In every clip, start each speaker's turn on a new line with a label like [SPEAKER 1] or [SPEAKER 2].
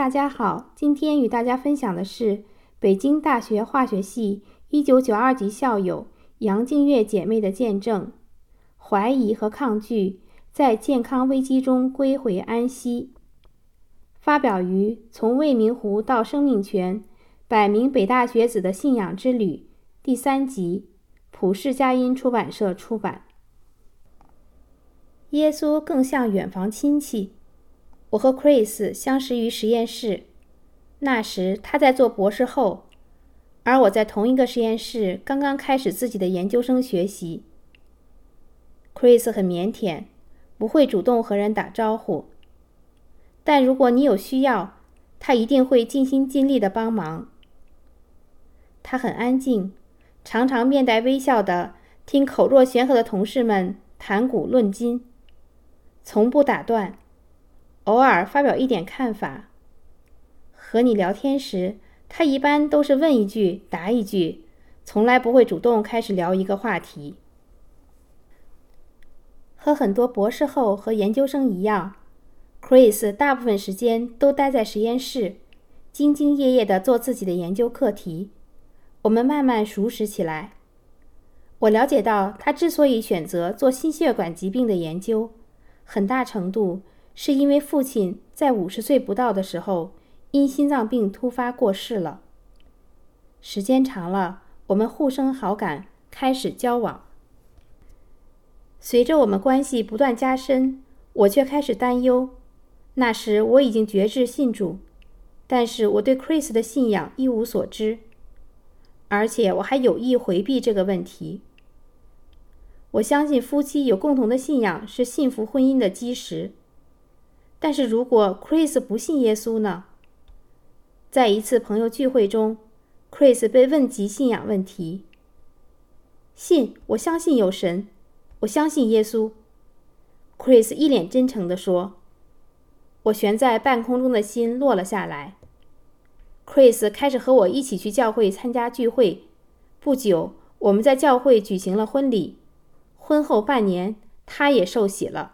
[SPEAKER 1] 大家好，今天与大家分享的是北京大学化学系1992级校友杨静月姐妹的见证，怀疑和抗拒在健康危机中归回安息。发表于《从未名湖到生命泉：100名北大学子的信仰之旅》第3集，普世佳音出版社出版。耶稣更像远房亲戚。我和 Chris 相识于实验室，那时他在做博士后，而我在同一个实验室刚刚开始自己的研究生学习。Chris 很腼腆，不会主动和人打招呼，但如果你有需要，他一定会尽心尽力地帮忙。他很安静，常常面带微笑地听口若悬河的同事们谈古论今，从不打断，偶尔发表一点看法。和你聊天时，他一般都是问一句答一句，从来不会主动开始聊一个话题。和很多博士后和研究生一样， Chris 大部分时间都待在实验室，兢兢业业地做自己的研究课题。我们慢慢熟识起来。我了解到他之所以选择做心血管疾病的研究，很大程度是因为父亲在50岁不到的时候因心脏病突发过世了。时间长了，我们互生好感，开始交往。随着我们关系不断加深，我却开始担忧。那时我已经决志信主，但是我对 Chris 的信仰一无所知，而且我还有意回避这个问题。我相信夫妻有共同的信仰是幸福婚姻的基石。但是如果 Chris 不信耶稣呢？在一次朋友聚会中， Chris 被问及信仰问题。我相信有神，我相信耶稣。 Chris 一脸真诚地说。我悬在半空中的心落了下来。 Chris 开始和我一起去教会参加聚会，不久我们在教会举行了婚礼，婚后半年他也受洗了。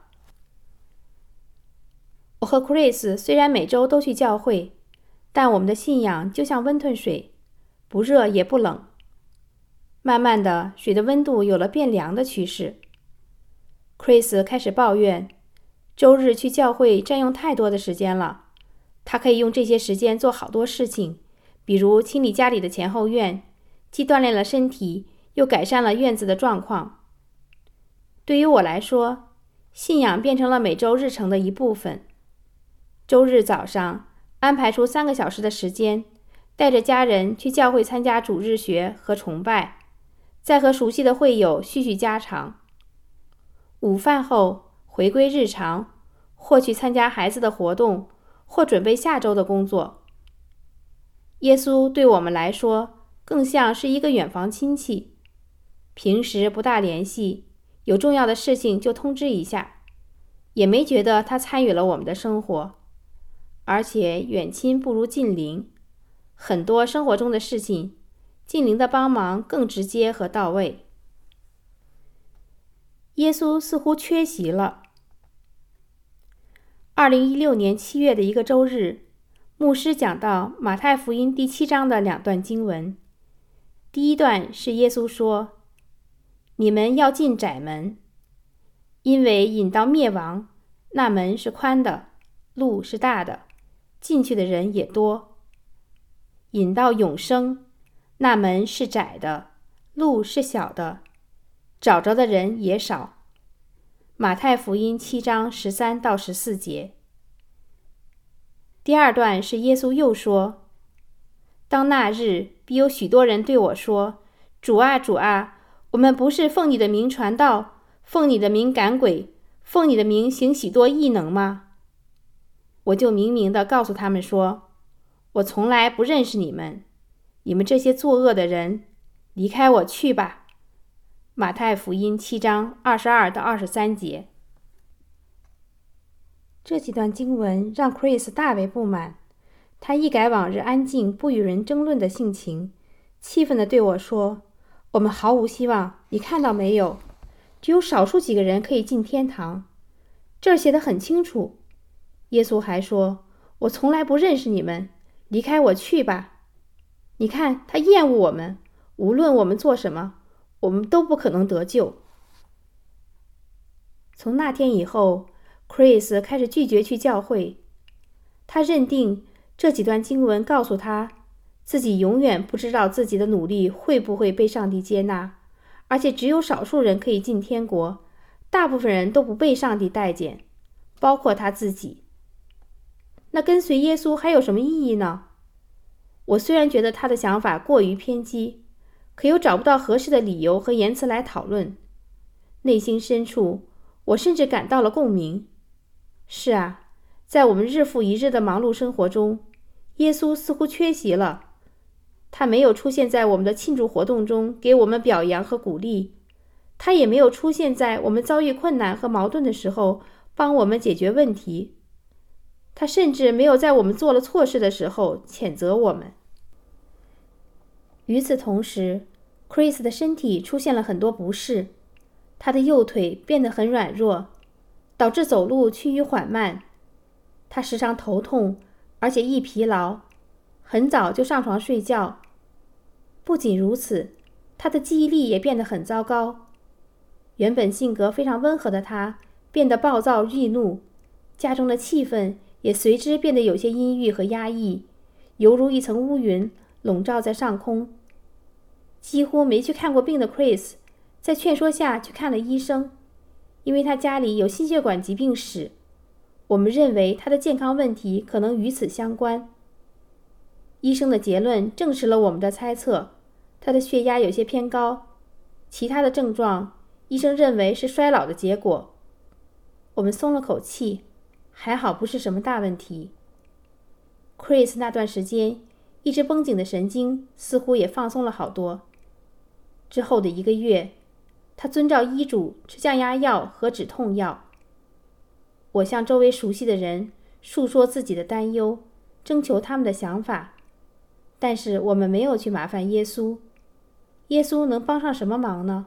[SPEAKER 1] 我和 Chris 虽然每周都去教会，但我们的信仰就像温吞水，不热也不冷。慢慢的，水的温度有了变凉的趋势。Chris 开始抱怨，周日去教会占用太多的时间了，他可以用这些时间做好多事情，比如清理家里的前后院，既锻炼了身体，又改善了院子的状况。对于我来说，信仰变成了每周日程的一部分。周日早上安排出3个小时的时间，带着家人去教会参加主日学和崇拜，再和熟悉的会友叙叙家常。午饭后回归日常，或去参加孩子的活动，或准备下周的工作。耶稣对我们来说更像是一个远房亲戚，平时不大联系，有重要的事情就通知一下，也没觉得他参与了我们的生活。而且远亲不如近邻，很多生活中的事情，近邻的帮忙更直接和到位。耶稣似乎缺席了。2016年7月的一个周日，牧师讲到马太福音第7章的2段经文。第一段是耶稣说：“你们要进窄门，因为引到灭亡，那门是宽的，路是大的，进去的人也多；引到永生，那门是窄的，路是小的，找着的人也少。”马太福音7章13到14节。第二段是耶稣又说：“当那日，必有许多人对我说：主啊，主啊，我们不是奉你的名传道，奉你的名赶鬼，奉你的名行许多异能吗？”我就明明地告诉他们说：“我从来不认识你们，你们这些作恶的人，离开我去吧。”马太福音7章22到23节。这几段经文让 Chris 大为不满，他一改往日安静不与人争论的性情，气愤地对我说：“我们毫无希望，你看到没有？只有少数几个人可以进天堂。这儿写得很清楚。耶稣还说， 我从来不认识你们，离开我去吧。你看，他厌恶我们，无论我们做什么，我们都不可能得救。”从那天以后 ，Chris 开始拒绝去教会。他认定这几段经文告诉他，自己永远不知道自己的努力会不会被上帝接纳，而且只有少数人可以进天国，大部分人都不被上帝待见，包括他自己。那跟随耶稣还有什么意义呢？我虽然觉得他的想法过于偏激，可又找不到合适的理由和言辞来讨论。内心深处，我甚至感到了共鸣。是啊，在我们日复一日的忙碌生活中，耶稣似乎缺席了。他没有出现在我们的庆祝活动中给我们表扬和鼓励，他也没有出现在我们遭遇困难和矛盾的时候帮我们解决问题。他甚至没有在我们做了错事的时候谴责我们。与此同时， Chris 的身体出现了很多不适，他的右腿变得很软弱，导致走路趋于缓慢。他时常头痛，而且易疲劳，很早就上床睡觉。不仅如此，他的记忆力也变得很糟糕。原本性格非常温和的他变得暴躁易怒，家中的气氛也随之变得有些阴郁和压抑，犹如一层乌云笼罩在上空。几乎没去看过病的 Chris 在劝说下去看了医生，因为他家里有心血管疾病史，我们认为他的健康问题可能与此相关。医生的结论证实了我们的猜测，他的血压有些偏高，其他的症状医生认为是衰老的结果。我们松了口气，还好不是什么大问题。Chris 那段时间一直绷紧的神经似乎也放松了好多。之后的1个月，他遵照医嘱吃降压药和止痛药。我向周围熟悉的人述说自己的担忧，征求他们的想法，但是我们没有去麻烦耶稣。耶稣能帮上什么忙呢？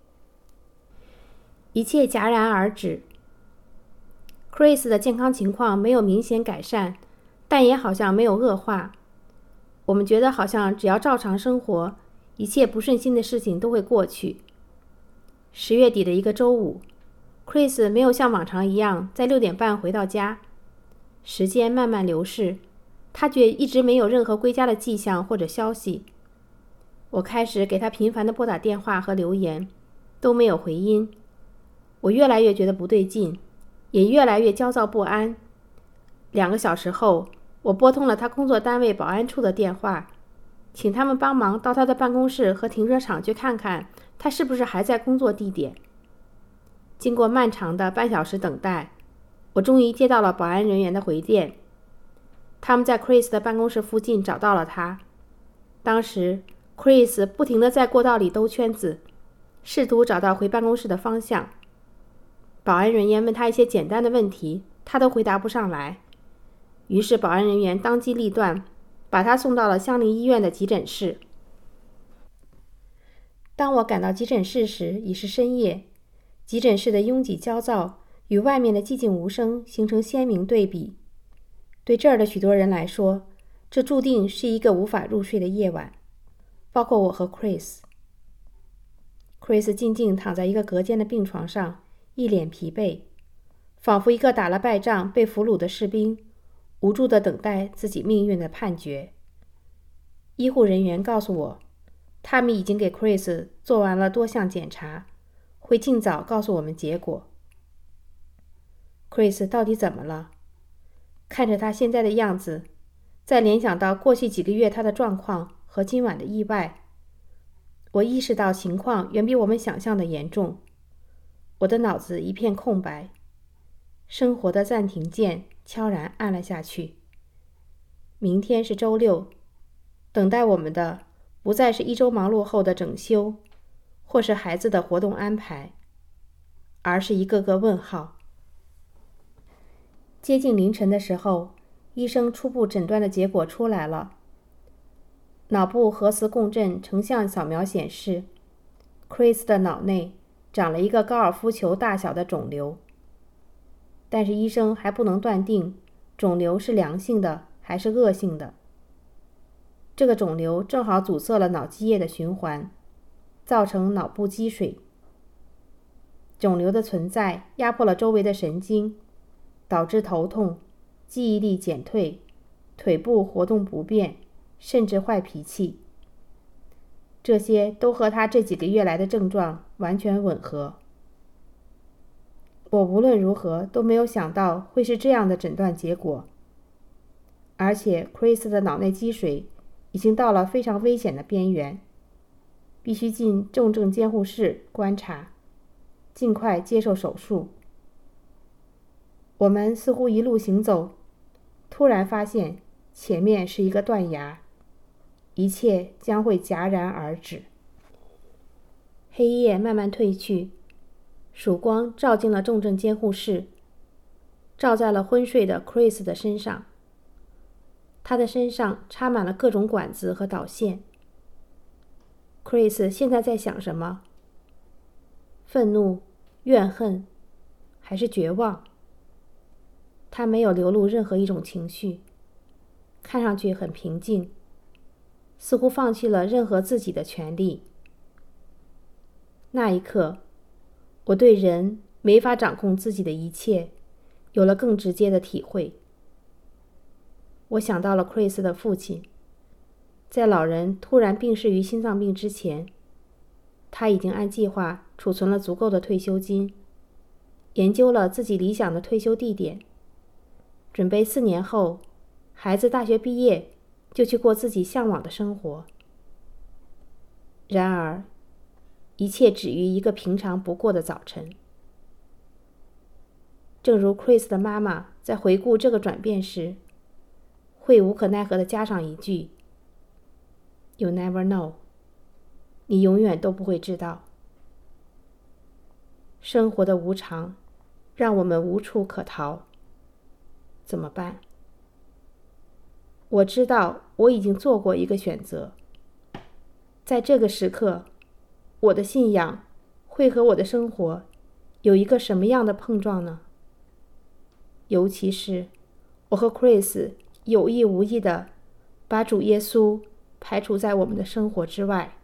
[SPEAKER 1] 一切戛然而止。Chris 的健康情况没有明显改善，但也好像没有恶化。我们觉得好像只要照常生活，一切不顺心的事情都会过去。10月底的一个周五， Chris 没有像往常一样在6点半回到家。时间慢慢流逝，他却一直没有任何归家的迹象或者消息。我开始给他频繁地拨打电话和留言，都没有回音。我越来越觉得不对劲，也越来越焦躁不安。2个小时后，我拨通了他工作单位保安处的电话，请他们帮忙到他的办公室和停车场去看看他是不是还在工作地点。经过漫长的半小时等待，我终于接到了保安人员的回电。他们在 Chris 的办公室附近找到了他。当时 Chris 不停地在过道里兜圈子，试图找到回办公室的方向。保安人员问他一些简单的问题，他都回答不上来。于是保安人员当机立断，把他送到了相邻医院的急诊室。当我赶到急诊室时，已是深夜。急诊室的拥挤焦躁与外面的寂静无声形成鲜明对比。对这儿的许多人来说，这注定是一个无法入睡的夜晚，包括我和 Chris。Chris 静静躺在一个隔间的病床上，一脸疲惫，仿佛一个打了败仗被俘虏的士兵，无助地等待自己命运的判决。医护人员告诉我，他们已经给 Chris 做完了多项检查，会尽早告诉我们结果。Chris 到底怎么了？看着他现在的样子，再联想到过去几个月他的状况和今晚的意外，我意识到情况远比我们想象的严重。我的脑子一片空白，生活的暂停键悄然按了下去。明天是周六，等待我们的不再是一周忙碌后的整休，或是孩子的活动安排，而是一个个问号。接近凌晨的时候，医生初步诊断的结果出来了。脑部核磁共振成像扫描显示， Chris 的脑内长了一个高尔夫球大小的肿瘤。但是医生还不能断定肿瘤是良性的还是恶性的。这个肿瘤正好阻塞了脑积液的循环，造成脑部积水。肿瘤的存在压迫了周围的神经，导致头痛、记忆力减退、腿部活动不便，甚至坏脾气。这些都和他这几个月来的症状完全吻合。我无论如何都没有想到会是这样的诊断结果，而且 Chris 的脑内积水已经到了非常危险的边缘，必须进重症监护室观察，尽快接受手术。我们似乎一路行走，突然发现前面是一个断崖，一切将会戛然而止。黑夜慢慢褪去，曙光照进了重症监护室，照在了昏睡的 Chris 的身上。他的身上插满了各种管子和导线。Chris 现在在想什么？愤怒、怨恨，还是绝望？他没有流露任何一种情绪，看上去很平静，似乎放弃了任何自己的权利。那一刻，我对人没法掌控自己的一切有了更直接的体会。我想到了 Chris 的父亲，在老人突然病逝于心脏病之前，他已经按计划储存了足够的退休金，研究了自己理想的退休地点，准备4年后，孩子大学毕业就去过自己向往的生活。然而，一切止于一个平常不过的早晨。正如 Chris 的妈妈在回顾这个转变时，会无可奈何地加上一句 "You never know"， 你永远都不会知道。生活的无常让我们无处可逃，怎么办？我知道我已经做过一个选择，在这个时刻，我的信仰会和我的生活有一个什么样的碰撞呢？尤其是我和 Chris 有意无意地把主耶稣排除在我们的生活之外。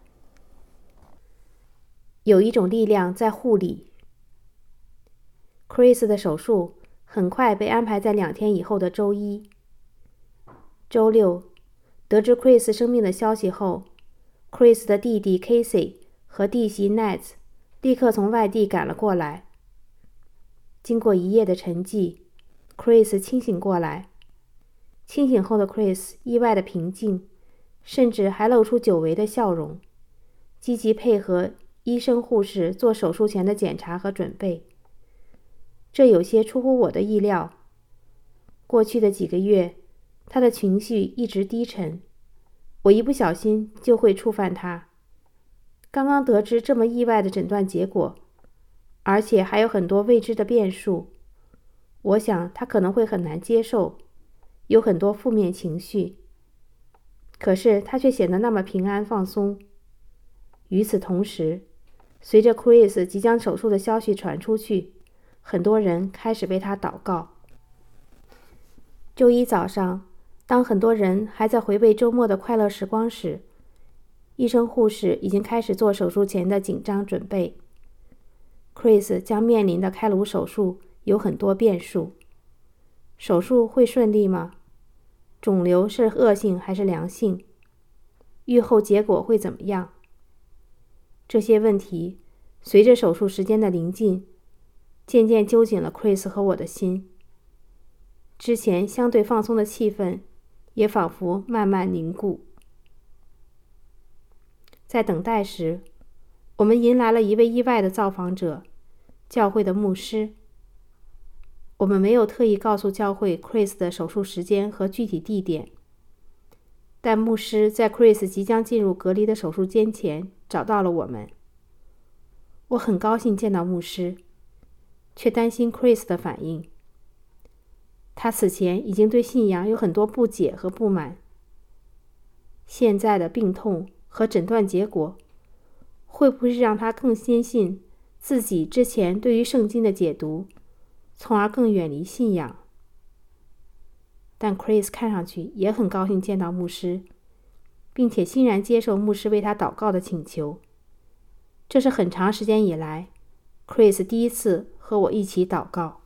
[SPEAKER 1] 有一种力量在护理。Chris 的手术很快被安排在2天以后的周一。周六，得知 Chris 生病的消息后， Chris 的弟弟 Casey 和弟媳 Nat 立刻从外地赶了过来。经过一夜的沉寂， Chris 清醒过来。清醒后的 Chris 意外的平静，甚至还露出久违的笑容，积极配合医生护士做手术前的检查和准备。这有些出乎我的意料。过去的几个月，他的情绪一直低沉，我一不小心就会触犯他。刚刚得知这么意外的诊断结果，而且还有很多未知的变数，我想他可能会很难接受，有很多负面情绪。可是他却显得那么平安放松。与此同时，随着 Chris 即将手术的消息传出去，很多人开始为他祷告。周一早上，当很多人还在回味周末的快乐时光时，医生护士已经开始做手术前的紧张准备。Chris 将面临的开颅手术有很多变数。手术会顺利吗？肿瘤是恶性还是良性？预后结果会怎么样？这些问题随着手术时间的临近，渐渐揪紧了 Chris 和我的心。之前相对放松的气氛也仿佛慢慢凝固。在等待时，我们迎来了一位意外的造访者，教会的牧师。我们没有特意告诉教会 Chris 的手术时间和具体地点，但牧师在 Chris 即将进入隔离的手术间前找到了我们。我很高兴见到牧师，却担心 Chris 的反应。他此前已经对信仰有很多不解和不满，现在的病痛和诊断结果会不会让他更坚信自己之前对于圣经的解读，从而更远离信仰？ 但 Chris 看上去也很高兴见到牧师，并且欣然接受牧师为他祷告的请求。这是很长时间以来 Chris 第一次和我一起祷告。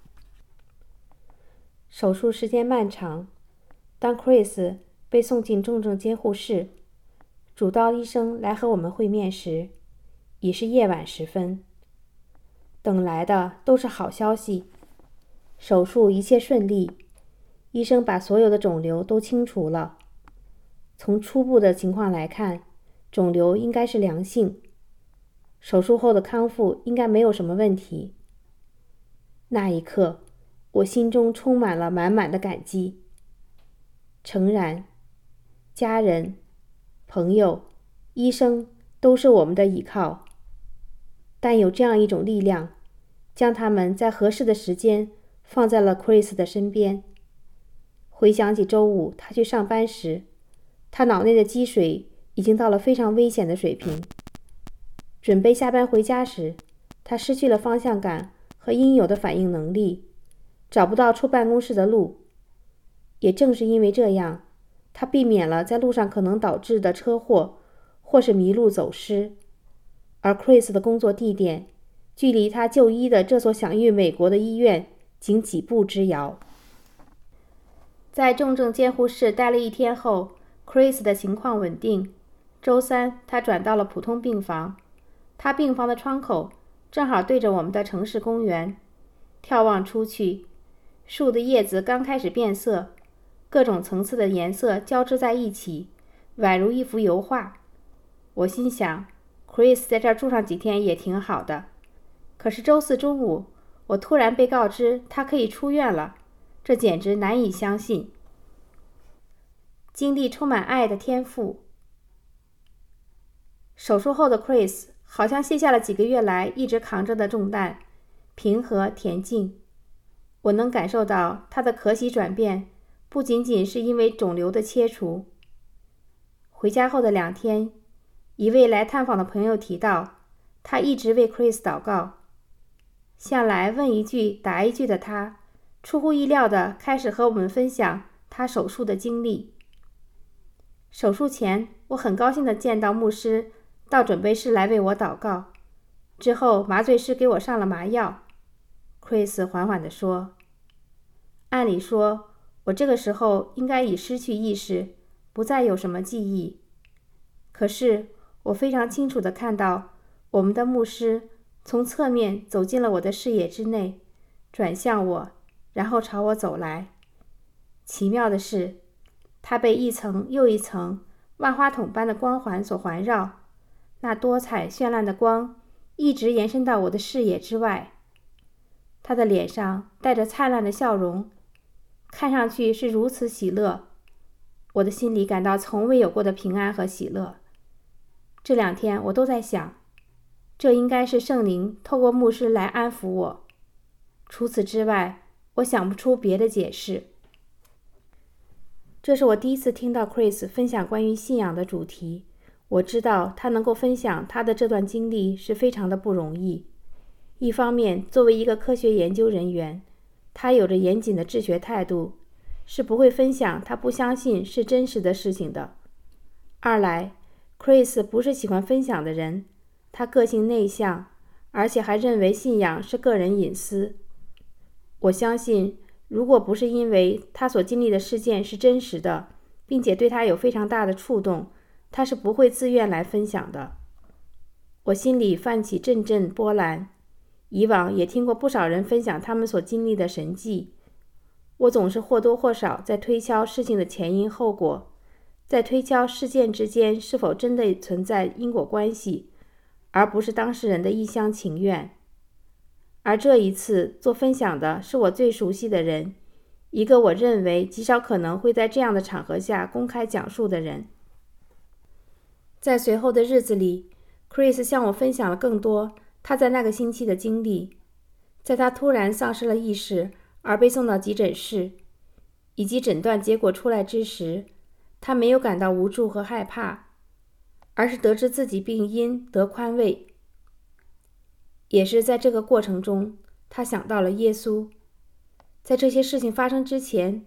[SPEAKER 1] 手术时间漫长，当 Chris 被送进重症监护室，主刀医生来和我们会面时，已是夜晚时分。等来的都是好消息，手术一切顺利，医生把所有的肿瘤都清除了。从初步的情况来看，肿瘤应该是良性，手术后的康复应该没有什么问题。那一刻，我心中充满了满满的感激。诚然，家人、朋友、医生都是我们的依靠，但有这样一种力量，将他们在合适的时间放在了 Chris 的身边。回想起周五他去上班时，他脑内的积水已经到了非常危险的水平。准备下班回家时，他失去了方向感和应有的反应能力，找不到出办公室的路。也正是因为这样，他避免了在路上可能导致的车祸或是迷路走失。而 Chris 的工作地点距离他就医的这所享誉美国的医院仅几步之遥。在重症监护室待了一天后， Chris 的情况稳定。周三他转到了普通病房，他病房的窗口正好对着我们的城市公园。眺望出去，树的叶子刚开始变色，各种层次的颜色交织在一起，宛如一幅油画。我心想， Chris 在这儿住上几天也挺好的。可是周四中午，我突然被告知他可以出院了，这简直难以相信。经历充满爱的天父。手术后的 Chris 好像卸下了几个月来一直扛着的重担，平和恬静。我能感受到他的可喜转变，不仅仅是因为肿瘤的切除。回家后的2天，一位来探访的朋友提到，他一直为 Chris 祷告。向来问一句答一句的他，出乎意料地开始和我们分享他手术的经历。手术前，我很高兴地见到牧师到准备室来为我祷告。之后，麻醉师给我上了麻药。Chris 缓缓地说，按理说，我这个时候应该已失去意识，不再有什么记忆。可是，我非常清楚地看到，我们的牧师从侧面走进了我的视野之内，转向我，然后朝我走来。奇妙的是，他被一层又一层万花筒般的光环所环绕，那多彩绚烂的光一直延伸到我的视野之外。他的脸上带着灿烂的笑容，看上去是如此喜乐，我的心里感到从未有过的平安和喜乐。这2天我都在想，这应该是圣灵透过牧师来安抚我。除此之外，我想不出别的解释。这是我第一次听到 Chris 分享关于信仰的主题。我知道他能够分享他的这段经历是非常的不容易。一方面，作为一个科学研究人员，他有着严谨的治学态度，是不会分享他不相信是真实的事情的。二来， Chris 不是喜欢分享的人，他个性内向，而且还认为信仰是个人隐私。我相信，如果不是因为他所经历的事件是真实的，并且对他有非常大的触动，他是不会自愿来分享的。我心里泛起阵阵波澜。以往也听过不少人分享他们所经历的神迹，我总是或多或少在推敲事情的前因后果，在推敲事件之间是否真的存在因果关系，而不是当事人的一厢情愿。而这一次做分享的是我最熟悉的人，一个我认为极少可能会在这样的场合下公开讲述的人。在随后的日子里， Chris 向我分享了更多他在那个星期的经历。在他突然丧失了意识而被送到急诊室，以及诊断结果出来之时，他没有感到无助和害怕，而是得知自己病因得宽慰。也是在这个过程中，他想到了耶稣。在这些事情发生之前，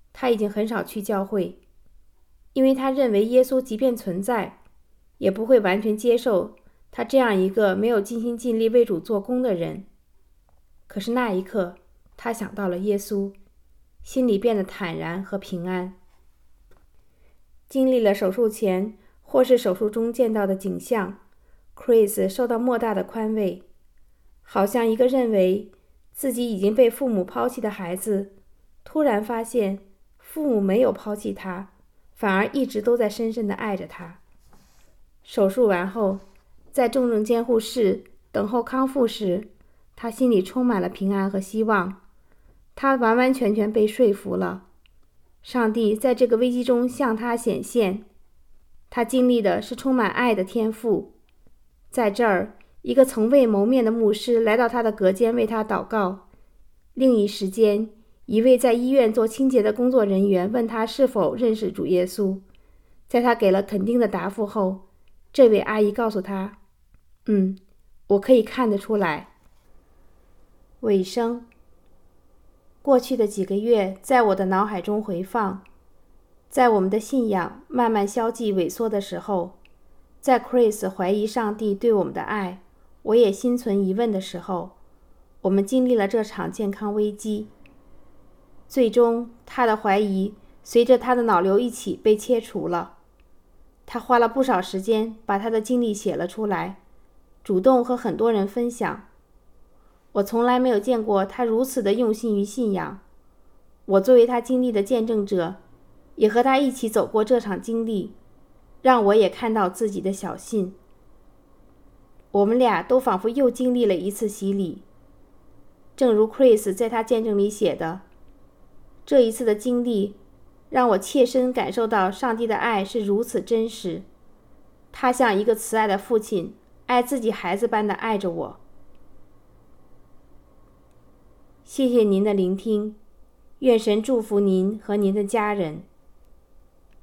[SPEAKER 1] 他已经很少去教会，因为他认为耶稣即便存在，也不会完全接受他这样一个没有尽心尽力为主做工的人。可是那一刻，他想到了耶稣，心里变得坦然和平安。经历了手术前或是手术中见到的景象， Chris 受到莫大的宽慰，好像一个认为自己已经被父母抛弃的孩子，突然发现父母没有抛弃他，反而一直都在深深地爱着他。手术完后，在重症监护室等候康复时，他心里充满了平安和希望。他完完全全被说服了，上帝在这个危机中向他显现。他经历的是充满爱的天赋。在这儿，一个从未谋面的牧师来到他的隔间为他祷告。另一时间，一位在医院做清洁的工作人员问他是否认识主耶稣。在他给了肯定的答复后，这位阿姨告诉他：我可以看得出来。尾声。过去的几个月在我的脑海中回放，在我们的信仰慢慢消寂萎缩的时候，在 Chris 怀疑上帝对我们的爱，我也心存疑问的时候，我们经历了这场健康危机。最终，他的怀疑随着他的脑瘤一起被切除了。他花了不少时间把他的经历写了出来，主动和很多人分享。我从来没有见过他如此的用心于信仰。我作为他经历的见证者，也和他一起走过这场经历，让我也看到自己的小信。我们俩都仿佛又经历了一次洗礼。正如 Chris 在他见证里写的，这一次的经历让我切身感受到上帝的爱是如此真实。他像一个慈爱的父亲，爱自己孩子般的爱着我。谢谢您的聆听，愿神祝福您和您的家人。